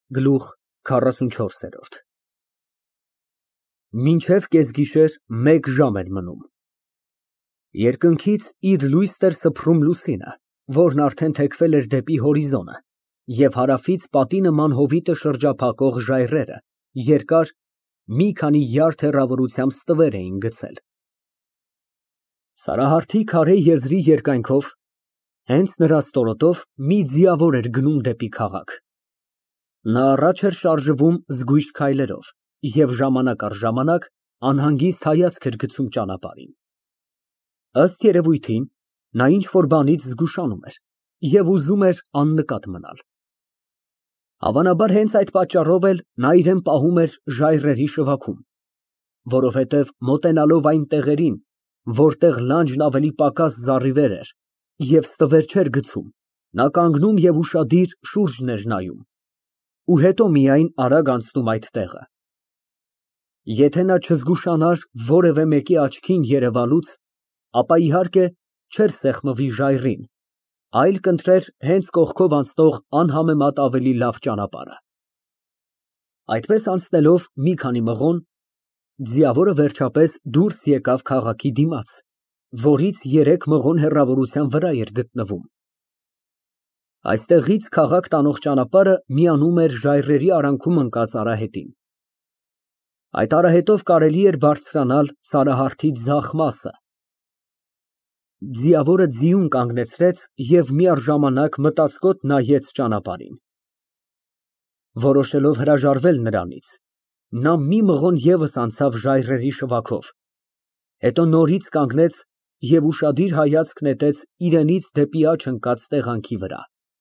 Գլուխ 44 Մինչև կեսգիշեր 1 ժամ էր մնում։ Երկնքից իր լույսն էր սփռում լուսինը, որն արդեն թեքվել էր դեպի հորիզոնը, և հարավից պատի նման հովիտը շրջափակող ժայռերը երկար, մի քանի յարդ հեռավորությամբ ստվեր էին գցել։ Սարահարթի քարե եզրի երկայնքով, հենց նրա ստորոտով, մի ձիավոր էր գնում դեպի քաղաք։ Նա առաջ էր շարժվում զգույշ քայլերով և ժամանակ առ ժամանակ անհանգիստ հայացք էր գցում ճանապարհին։ Ըստ երևույթին, նա ինչ֊որ բանից զգուշանում էր և ուզում էր աննկատ մնալ։ Հավանաբար հենց այդ պատճառով էլ նա իրան պահում էր ժայռերի շվաքում, որովհետև մոտենալով այն տեղերին, որտեղ լանջն ավելի պակաս զառիվեր էր և ստվեր չէր գցում, նա կանգնում և ուշադիր շուրջն էր նայում, ու հետո միայն արագ անցնում այդ տեղը։ Եթե նա չզգուշանար որևէ մեկի աչքին երևալուց, ապա, իհարկե, չէր սեղմվի ժայռին, այլ կընտրեր հենց կողքով անցնող անհամեմատ ավելի լավ ճանապարհը։ Այդպես անցնելով մի քանի մղոն, ձիավորը վերջապես դուրս եկավ քաղաքի դիմաց, որից 3 մղոն հեռավորության վրա էր գտնվում։ Այստեղից քաղաք տանող ճանապարհը միանում էր ժայռերի արանքում ընկած արահետին։ Այդ արահետով կարելի էր բարձրանալ Սարահարթի ձախ մասը։ Ձիավորը ձիուն կանգնեցրեց և միառժամանակ մտածկոտ նայեց ճանապարհին։ Որոշելով հրաժարվել նրանից, նա մի մղոն ևս անցավ ժայռերի շվաքով, հետո նորից կանգնեց և ուշադիր հայացք նետեց իրենից դեպի աջ ընկած տեղանքի վրա։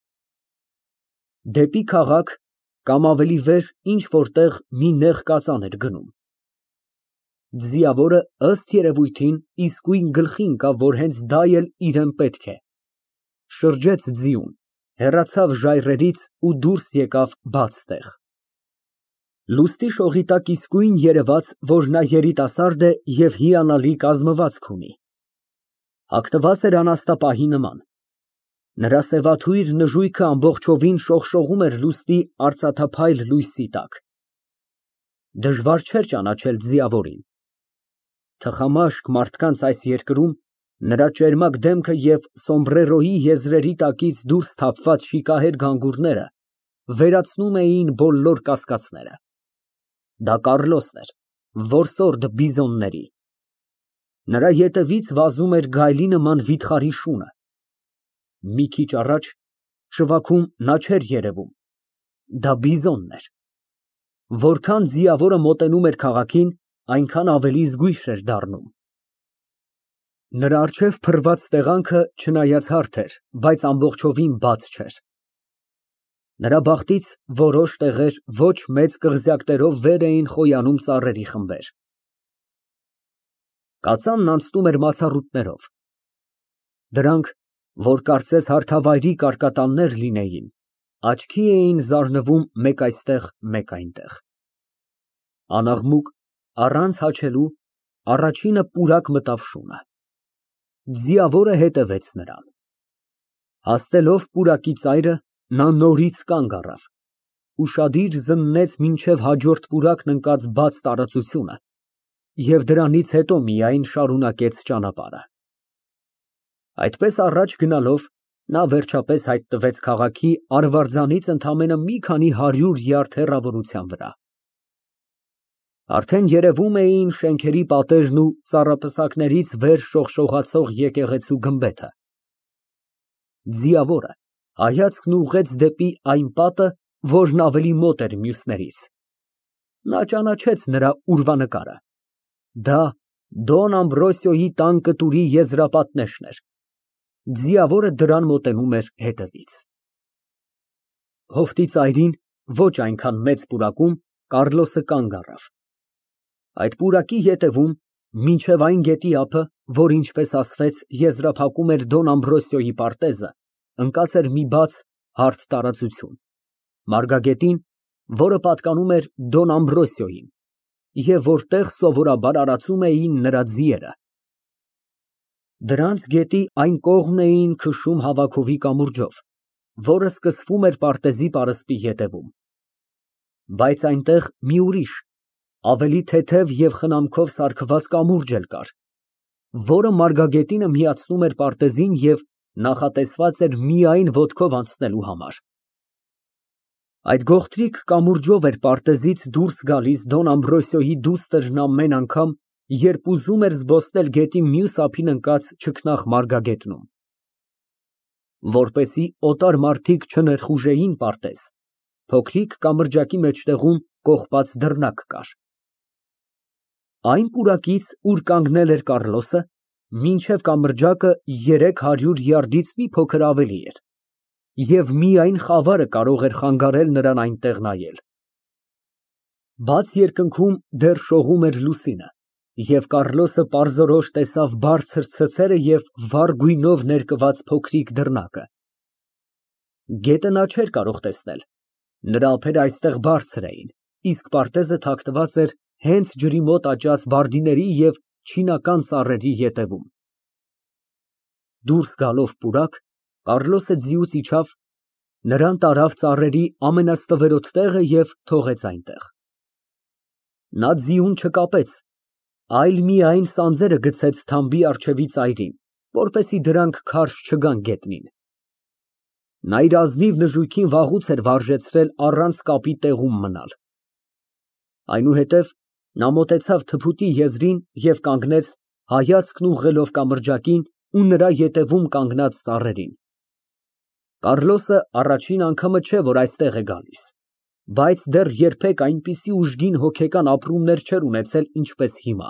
Դեպի քաղաք կամ ավելի վեր ինչ֊որ տեղ մի նեղ կածան էր գնում։ Ձիավորը, ըստ երևույթին, իսկույն գլխի ընկավ, որ հենց դա էլ իրան պետք է, շրջեց ձիուն, հեռացավ ժայռերից ու դուրս եկավ բաց տեղ։ Լուստի շողի տակ իսկույն երևաց, որ նա երիտասարդ է և հիանալի կազմվածք ունի։ Հագնված էր անաստապահի նման։ Նրա սևաթույր նժույգը ամբողջովին շողշողում էր լուսնի արծաթափայլ լույսի տակ։ Դժվար չէր ճանաչել ձիավորին։ Թխամաշկ մարդկանց այս երկրում նրա ճերմակ դեմքը և սոմբրերոյի եզրերի տակից դուրս թափված շիկահեր գանգուրները վերացնում էին բոլոր կասկածները։ Դա Կառլոսն էր, որսորդ բիզոնների։ Նրա ետևից վազում էր գայլի նման վիթխարի շունը։ Մի քիչ առաջ շվաքում նա չէր երևում, դա բիզոնն էր։ Որքան ձիավորը մոտենում էր քաղաքին, այնքան ավելի զգույշ էր դառնում։ Նրա առջև փռված տեղանքը, չնայած հարթ էր, բայց ամբողջովին բաց չէր։ Նրա բախտից որոշ տեղեր ոչ մեծ կղզյակներով վեր էին խոյանում ծառերի խմբեր։ Կածանն անցնում էր մացառուտներով։ Դրանք, որ կարծես հարթավայրի կարկատաններ լինեին, աչքի էին զարնվում մեկ այստեղ, մեկ այնտեղ։ Անաղմուկ, առանց հաչելու, առաջինը պուրակ մտավ շունը։ Ձիավորը հետևեց նրան։ Հասնելով պուրակի ծայրը, նա նորից կանգ առավ, ուշադիր զննեց մինչև հաջորդ պուրակն ընկած բաց տարածությունը և դրանից հետո միայն շարունակեց ճանապարհը։ Այդպես առաջ գնալով, նա վերջապես հայտնվեց քաղաքի արվարձանից ընդամենը մի քանի 100 յարդ հեռավորության վրա։ Արդեն երևում էին շենքերի պատերն ու ծառապսակներից վեր շողշողացող եկեղեցու գմբեթը։ Ձիավորը հայացքն ուղղեց դեպի այն պատը, որն ավելի մոտ էր մյուսներից։ Նա ճանաչեց նրա ուրվանկարը։ Դա Դոն Ամբրոսիոյի տան կտուրի եզրապատնեշն էր։ Ձիավորը դրան մոտենում էր հետևից։ Հովտի ծայրին, ոչ այնքան մեծ պուրակում, Կառլոսը կանգ առավ։ Այդ պուրակի ետևում, մինչև այն գետի ափը, որ, ինչպես ասվեց, եզրափակում էր Դոն Ամբրոսիոյի պարտեզը, ընկած էր մի բաց, հարթ տարածություն, մարգագետին, որը պատկանում էր Դոն Ամբրոսիոյին, և որտեղ սովորաբար արածում էին նրա ձիերը։ Դրանց գետի այն կողմն էին քշում հավաքովի կամուրջով, որը սկսվում էր պարտեզի պարսպի ետևում։ Բայց այնտեղ մի ուրիշ, ավելի թեթև և խնամքով սարքված կամուրջ էլ կար, որը մարգագետինը միացնում էր պարտեզին և նախատեսված էր միայն ոտքով անցնելու համար։ Այդ գողտրիկ կամուրջով էր պարտեզից դուրս գալիս Դոն Ամբրոսիոյի դուստրն ամեն անգամ, երբ ուզում էր զբոսնել գետի մյուս ափին ընկած չքնաղ մարգագետնում։ Որպեսզի օտար մարդիկ չներխուժեին պարտեզ, փոքրիկ կամրջակի մեջտեղում կողպած դռնակ կար։ Այն պուրակից, ուր կանգնել էր Կառլոսը, մինչև կամրջակը 300 յարդից մի փոքր ավելի էր, և միայն խավարը կարող էր խանգարել նրան այնտեղ նայել։ Բաց երկնքում դեռ շողում էր լուսինը, և Կառլոսը պարզորոշ տեսավ բարձր ցցերը և վառ գույնով ներկված փոքրիկ դռնակը։ Գետը նա չէր կարող տեսնել, նրա ափերը այստեղ բարձր էին, իսկ պարտեզը թաքնված էր հենց ջրի մոտ աճած բարդիների և չինական ծառերի ետևում։ Դուրս գալով պուրակ, Կառլոսը ձիուց իջավ, նրան տարավ ծառերի ամենաստվերոտ տեղը և թողեց այնտեղ։ Նա ձիուն չկապեց, այլ միայն սանձերը գցեց թամբի առջևի ծայրին, որպեսզի դրանք քարշ չգան գետնին։ Նա իր ազնիվ նժույգին վաղուց էր վարժեցրել առանց կապի տեղում մնալ։ Այնուհետև նա մոտեցավ թփուտի եզրին և կանգնեց, հայացքն ուղղելով կամրջակին ու նրա ետևում կանգնած ծառերին։ Կառլոսը առաջին անգամը չէ, որ այստեղ է գալիս, բայց դեռ երբեք այնպիսի ուժգին հոգեկան ապրումներ չէր ունեցել, ինչպես հիմա։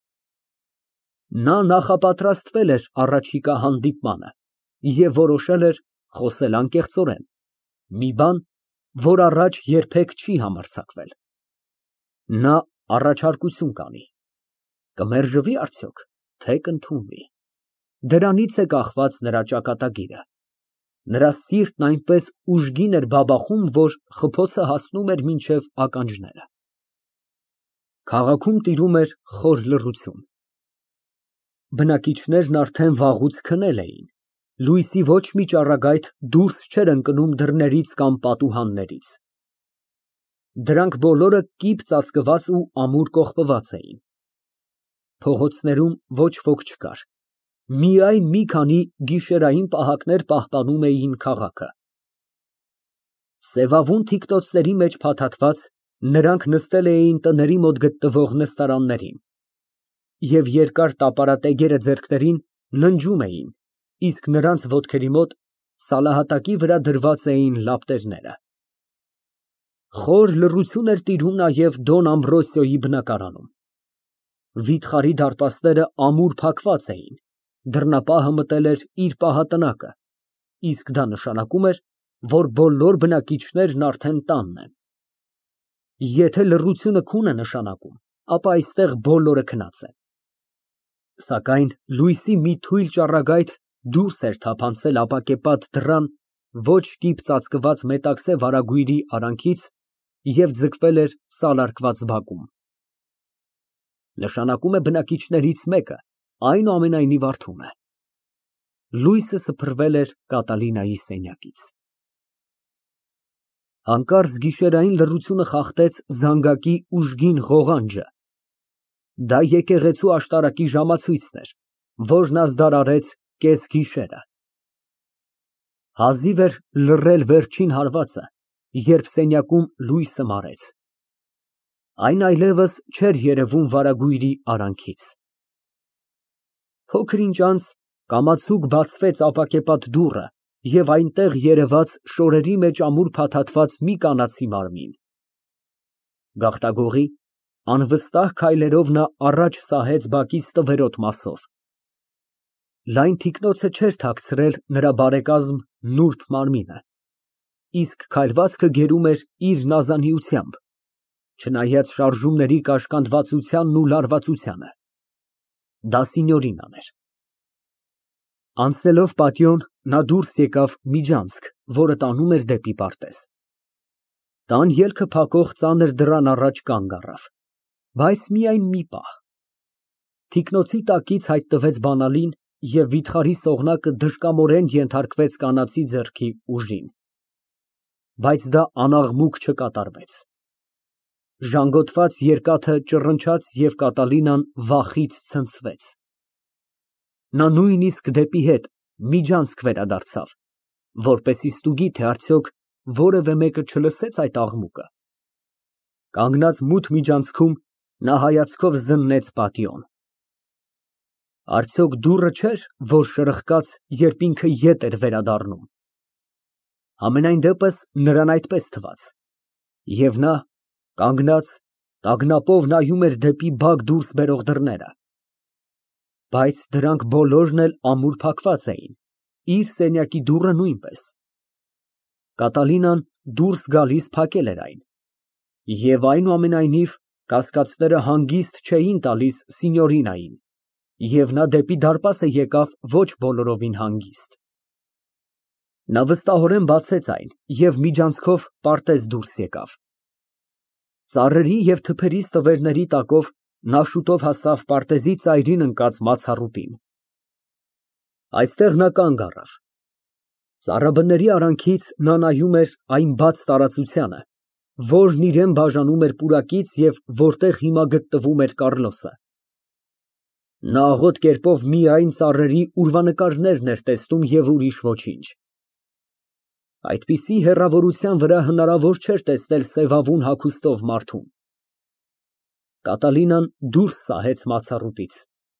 Նա նախապատրաստվել էր առաջիկա հանդիպմանը և որոշել էր խոսել անկեղծորեն, մի բան, որ առաջ երբեք չի համարձակվել։ Նա առաջարկություն կանի, կմերժվի՞ արդյոք, թե կընդունվի։ Դրանից է կախված նրա ճակատագիրը։ Նրա սիրտն այնպես ուժգին էր բաբախում, որ խփոցը հասնում էր մինչև ականջները։ Քաղաքում տիրում էր խոր լռություն։ Բնակիչներն արդեն վաղուց քնել էին, լույսի ոչ մի ճառագայթ դուրս չէր ընկնում դռներից կամ պատուհաններից։ Դրանք բոլորը կիպ ծածկված ու ամուր կողպված էին։ Փողոցներում ոչ ոք չկար, միայն մի քանի գիշերային պահակներ պահպանում էին քաղաքը։ Սևավուն թիկնոցների մեջ փաթաթված, նրանք նստել էին տների մոտ գտնվող նստարաններին և երկար տապարատեգերը ձեռքներին ննջում էին, իսկ նրանց ոտքերի մոտ սալահատակի վրա դրված էին լապտերները։ Խոր լռություն էր տիրում նաև Դոն Ամբրոսիոյի բնակարանում։ Վիթխարի դարպասները ամուր փակված էին, դռնապահը մտել էր իր պահատնակը, իսկ դա նշանակում էր, որ բոլոր բնակիչներն արդեն տանն են։ Եթե լռությունը քուն է նշանակում, ապա այստեղ բոլորը քնած են։ Սակայն լույսի մի թույլ ճառագայթ դուրս էր թափանցել ապակեպատ դռան ոչ կիպ ծածկված մետաքսե վարագույրի արանքից և ձգվել էր սալարկված բակում։ Նշանակում է բնակիչներից մեկը այնուամենայնիվ արթուն է։ Լույսը սփռվել էր Կատալինայի սենյակից։ Հանկարծ գիշերային լռությունը խախտեց զանգակի ուժգին ղողանջը։ Դա եկեղեցու աշտարակի ժամացույցն էր, որն ազդարարեց կեսգիշերը։ Հազիվ էր լռել վերջին հարվածը, երբ սենյակում լույսը մարեց։ Այն այլևս չէր երևում վարագույրի արանքից։ Փոքր ինչ անց կամացուկ բացվեց ապակեպատ դուռը, և այնտեղ երևաց շորերի մեջ ամուր փաթաթված մի կանացի մարմին։ Գաղտագողի, անվստահ քայլերով նա առաջ սահեց բակի ստվերոտ մասով։ Լայն թիկնոցը չէր թաքցրել նրա բարեկազմ նուրբ մարմինը, իսկ քայլվածքը գերում էր իր նազանիությամբ, չնայած շարժումների կաշկանդվածությանն ու լարվածությանը։ Դա սինյորինան էր։ Անցնելով պատիոն, նա դուրս եկավ միջանցք, որը տանում էր դեպի պարտեզ։ Տան ելքը փակող ծանր դռան առաջ կանգ առավ, բայց միայն մի պահ։ Թիկնոցի տակից հայտնվեց բանալին, և վիթխարի սողնակը դժկամորեն ենթարկվեց կանացի ձեռքի ուժին։ Բայց դա անաղմուկ չկատարվեց։ Ժանգոտված երկաթը ճռնչաց և Կատալինան վախից ցնցվեց։ Նա նույնիսկ դեպի հետ միջանցք վերադարձավ, որպեսզի ստուգի, թե արդյոք որևէ մեկը չլսեց այդ աղմուկը։ Կանգնած մութ միջանցքում նա հայացքով զննեց պատիոն։ Արդյոք դուռը չէր, որ շրխկաց, երբ ինքը ետ էր վերադառնում։ Համենայն դեպս նրան այդպես թվաց, և նա, կանգնած, տագնապով նայում էր դեպի բակ դուրս բերող դռները։ Բայց դրանք բոլորն էլ ամուր փակված էին, իր սենյակի դուռը նույնպես։ Կատալինան դուրս գալիս փակել էր այն, և այնուամենայնիվ կասկածները հանգիստ չէին տալիս Սինյորինային, և նա դեպի դարպասը եկավ ոչ բոլորովին հանգիստ։ Նա վստահորեն բացեց այն և միջանցքով պարտեզ դուրս եկավ։ Ծառերի և թփերի ստվերների տակով նա շուտով հասավ պարտեզի ծայրին ընկած մացառուտին։ Այստեղ նա կանգ առավ։ Ծառաբնների արանքից նա նայում էր այն բաց տարածությանը, որն իրան բաժանում էր պուրակից և որտեղ հիմա գտնվում էր Կառլոսը։ Նա աղոտ կերպով միայն ծառերի ուրվանկարներն էր տեսնում և ուրիշ ոչինչ։ Այդպիսի հեռավորության վրա հնարավոր չէր տեսնել սևավուն հագուստով մարդուն։ Կատալինան դուրս սահեց մացառուտից։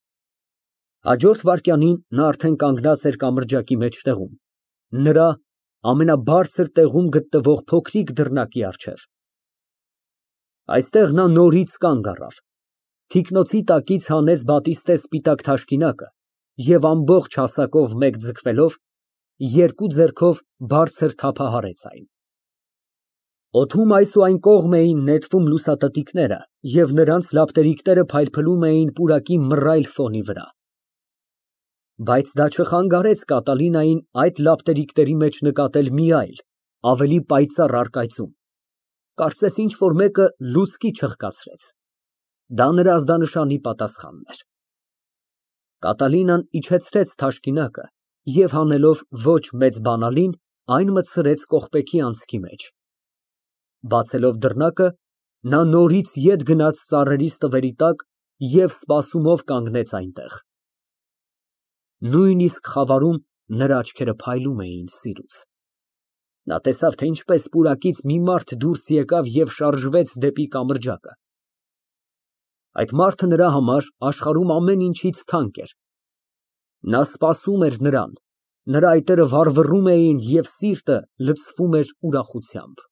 Հաջորդ վայրկյանին նա արդեն կանգնած էր կամրջակի մեջտեղում, նրա ամենաբարձր տեղում գտնվող փոքրիկ դռնակի առջև։ Այստեղ նա նորից կանգ առավ, թիկնոցի տակից հանեց բատիստե սպիտակ թաշկինակը և ամբողջ հասակով մեկ ձգվելով, երկու ձեռքով բարձր թափահարեց այն։ Օդում այս ու այն կողմ էին նետվում լուսատտիկները, և նրանց լապտերիկները փայլփլում էին պուրակի մռայլ ֆոնի վրա։ Բայց դա չխանգարեց Կատալինային այդ լապտերիկների մեջ նկատել մի այլ, ավելի պայծառ առկայծում, կարծես ինչ֊որ մեկը լուցկի չխկացրեց։ Դա նրա ազդանշանի պատասխանն էր։ Կատալինան իջեցրեց թաշկինակը և հանելով ոչ մեծ բանալին, այն մտցրեց կողպեքի անցքի մեջ։ Բացելով դռնակը, նա նորից ետ գնաց ծառերի ստվերի տակ և սպասումով կանգնեց այնտեղ։ Նույնիսկ խավարում նրա աչքերը փայլում էին սիրուց։ Նա տեսավ, թե ինչպես պուրակից մի մարդ դուրս եկավ և շարժվեց դեպի կամրջակը։ Այդ մարդը նրա համար աշխարհում ամեն ինչից թանկ էր։ Նա սպասում էր նրան, նրա այտերը վառվռում էին և սիրտը լցվում էր ուրախությամբ։